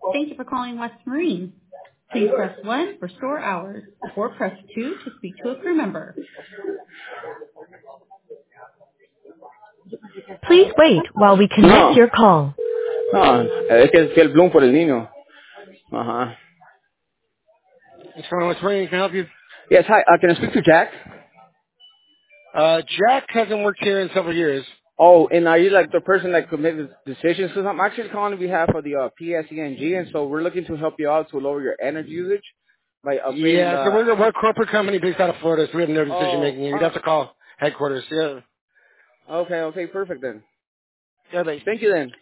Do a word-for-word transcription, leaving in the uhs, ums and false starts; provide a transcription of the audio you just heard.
Thank you for calling West Marine. Please press one for store hours or press two to speak to a crew member. Please wait while we connect No, your call. no, es que es el Bloom por el niño. Ajá. What's going on with Marine? Can I help you? Yes, hi, uh, can I speak to Jack? Uh, Jack hasn't worked here in several years. Oh, and are you like the person that could make the decisions? Because I'm actually calling on behalf of the uh, P S E N G, and so we're looking to help you out to lower your energy usage by upgrading Yeah, so the... we're, we're a corporate company based out of Florida, so we have no decision Oh, making. You'd uh, have to call headquarters. Yeah. okay, okay, perfect then. Yeah, they, Thank you then.